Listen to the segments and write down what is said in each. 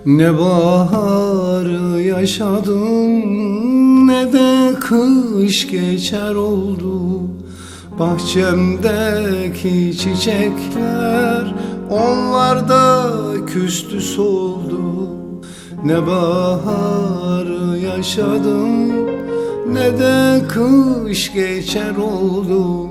Ne baharı yaşadım, ne de kış geçer oldu. Bahçemdeki çiçekler onlarda küstü soldu. Ne baharı yaşadım, ne de kış geçer oldu.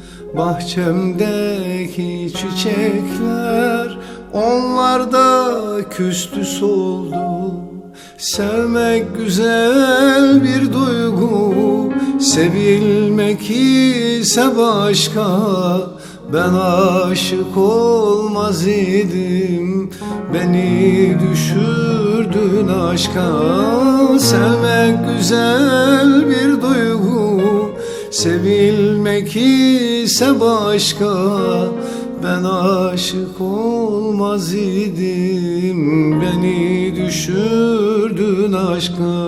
Bahçemdeki çiçekler onlarda küstü soldu. Sevmek güzel bir duygu, sevilmek ise başka. Ben aşık olmaz idim, beni düşürdün aşka. Sevmek güzel bir duygu, sevilmek ise başka. Ben aşık olmaz idim, beni düşürdün aşka.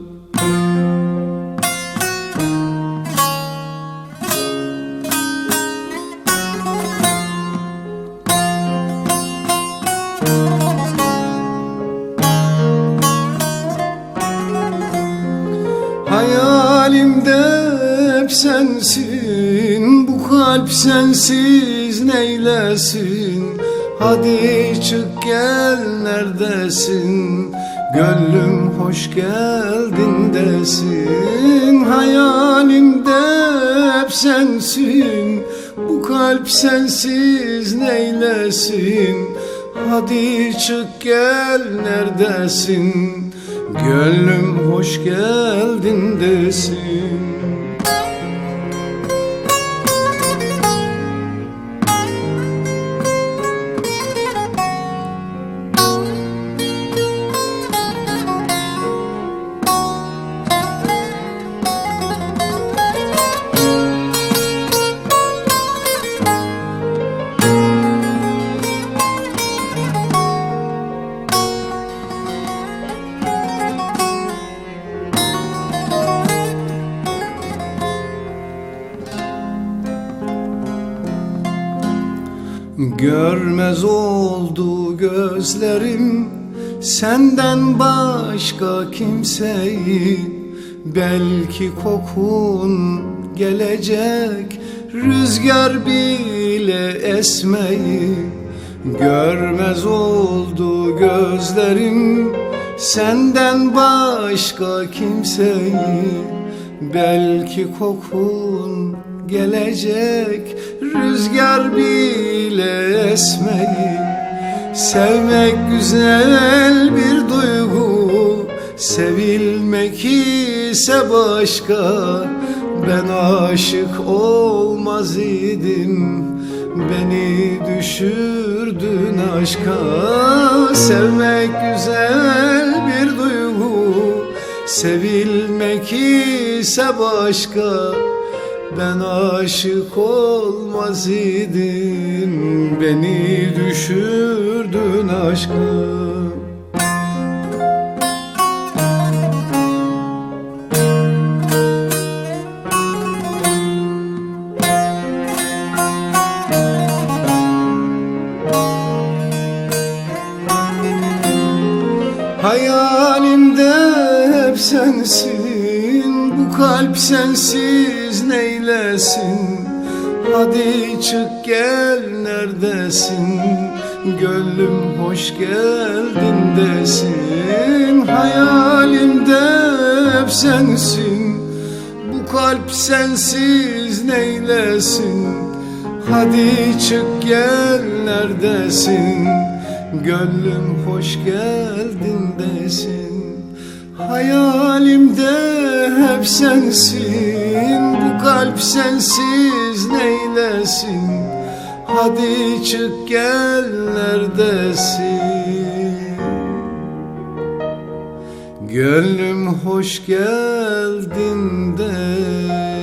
Hayalimde hep sensin, bu kalp sensiz neylesin? Hadi çık gel, neredesin? Gönlüm hoş geldin desin. Hayalimde hep sensin, bu kalp sensiz neylesin? Hadi çık gel, neredesin? Gönlüm hoş geldin desin. Görmez oldu gözlerim senden başka kimseyi. Belki kokun gelecek, rüzgar bile esmeyi. Görmez oldu gözlerim senden başka kimseyi. Belki kokun gelecek, rüzgar bile esmeyi. Sevmek güzel bir duygu, sevilmek ise başka. Ben aşık olmaz idim, beni düşürdün aşka. Sevmek güzel bir duygu, sevilmek ise başka. Ben aşık olmaz idim, beni düşürdün aşka. Hayalimde hep sensin, bu kalp sensiz neylesin? Hadi çık gel, neredesin? Gönlüm hoş geldin desin. Hayalimde hep sensin, bu kalp sensiz neylesin? Hadi çık gel, neredesin? Gönlüm hoş geldin desin. Hayalimde hep sensin, bu kalp sensiz neylesin? Hadi çık gel, neredesin? Gönlüm hoş geldin de